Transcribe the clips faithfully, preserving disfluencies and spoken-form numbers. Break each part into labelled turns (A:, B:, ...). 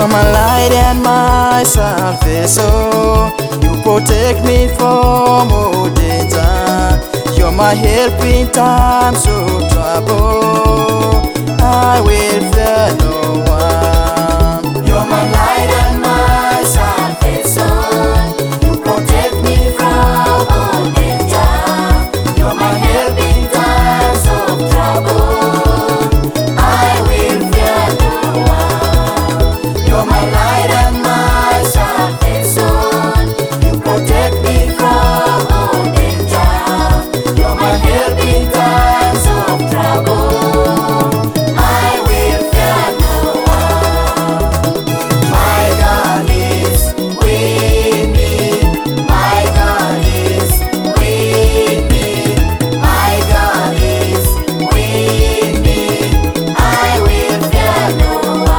A: You're my light and my salvation. You protect me from all danger. You're my help in times of trouble. I will fear no one.
B: You're my light and my salvation. You protect me from all danger. You're my help in times of trouble. I will fear no one. You're my light and my salvation. You protect me from all danger. You're my help in times of trouble. I will fear no one. My God is with me. My God is with me. My God is with me. I will fear no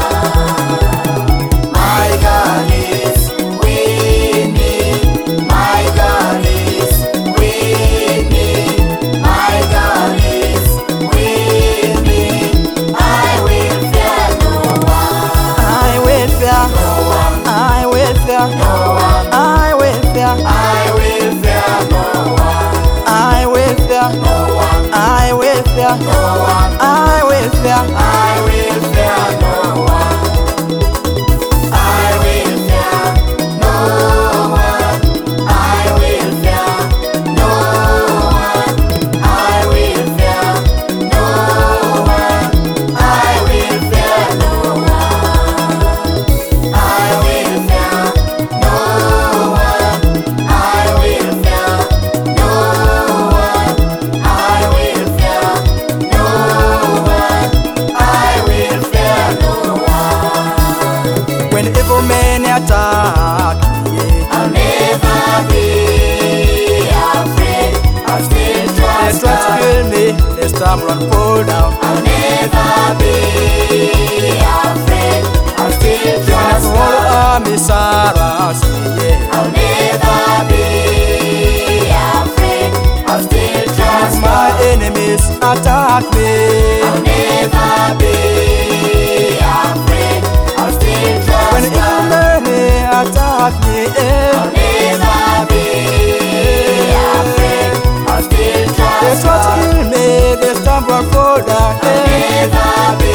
B: one. My God is with me. My God is with me. My God is with me. I will fear no one.
A: I will fear. I will fear.
B: No one.
A: I will fear.
B: I will fear no one.
A: I will fear.
B: No one.
A: I will fear.
B: No one.
A: I will fear.
B: I will fear no one. I will fear no one. I will fear no one. I will fear no one. I will fear no one. I will fear no one. I will fear no one. I will fear no one. I will fear no one.
A: When evil men attack me,
B: I'll never be afraid. I'll still
A: they
B: trust
A: try to
B: God.
A: kill me, they stab and pull down.
B: I'll never be afraid. I'll still
A: When
B: trust
A: the whole
B: God.
A: army surrounds me, yeah.
B: I'll never be afraid. I'll still
A: When
B: trust
A: my
B: God.
A: enemies attack me,
B: I'll never be afraid. I'll still
A: when
B: trust
A: evil
B: God.
A: men attack me, eh.
B: I'll never be afraid. I'll still
A: They
B: trust
A: try to
B: God.
A: kill me, they stab and pull down,
B: I'll
A: eh.
B: never be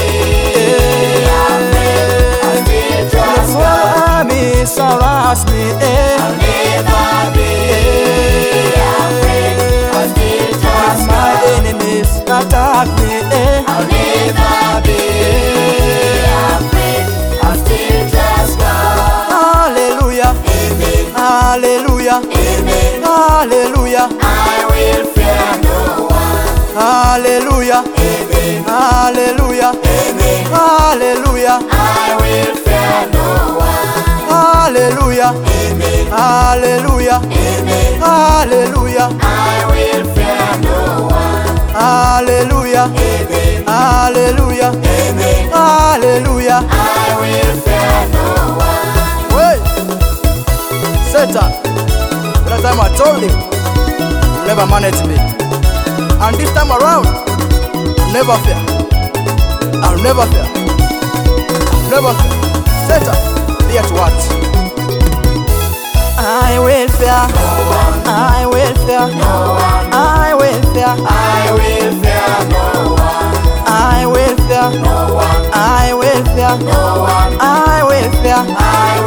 B: afraid. I'll still
A: When the
B: trust
A: whole
B: God.
A: army surrounds me, eh.
B: I'll never be afraid. I'll still
A: When
B: trust
A: my
B: God.
A: enemies attack me, eh.
B: I'll never be afraid. I'll still trust God.
A: Hallelujah,
B: Amen.
A: hallelujah,
B: Amen.
A: hallelujah,
B: I will fear no one.
A: hallelujah,
B: Amen.
A: hallelujah,
B: Amen.
A: hallelujah,
B: I will fear no one.
A: hallelujah,
B: Amen.
A: hallelujah,
B: Amen.
A: hallelujah,
B: I will fear no one.
A: hallelujah,
B: Amen.
A: hallelujah,
B: Amen.
A: hallelujah.
B: I will fear no one.
A: Wait, Satan, that time I told you, you never manage me. And this time around, I'll never fear. I'll never fear. I'll never fear. Satan, be at what? I will fear. I will fear.
B: No one.
A: I will fear.
B: I will fear no one.
A: I will fear.
B: No one.
A: I will fear.
B: No one.
A: I will fear.
B: I